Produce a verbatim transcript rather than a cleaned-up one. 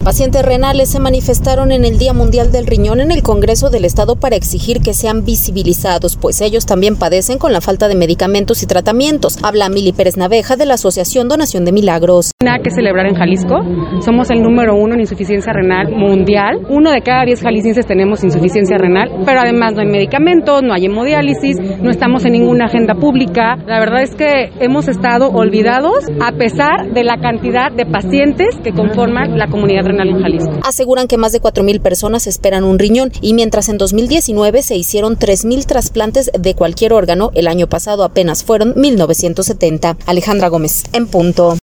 Pacientes renales se manifestaron en el Día Mundial del Riñón en el Congreso del Estado para exigir que sean visibilizados, pues ellos también padecen con la falta de medicamentos y tratamientos. Habla Mili Pérez Naveja de la Asociación Donación de Milagros. Nada que celebrar en Jalisco. Somos el número uno en insuficiencia renal mundial. Uno de cada diez jaliscienses tenemos insuficiencia renal, pero además no hay medicamentos, no hay hemodiálisis, no estamos en ninguna agenda pública. La verdad es que hemos estado olvidados a pesar de la cantidad de pacientes que conforman la comunidad renal en Jalisco. Aseguran que más de cuatro mil personas esperan un riñón y mientras en dos mil diecinueve se hicieron tres mil trasplantes de cualquier órgano, el año pasado apenas fueron mil novecientos setenta. Alejandra Gómez, en punto.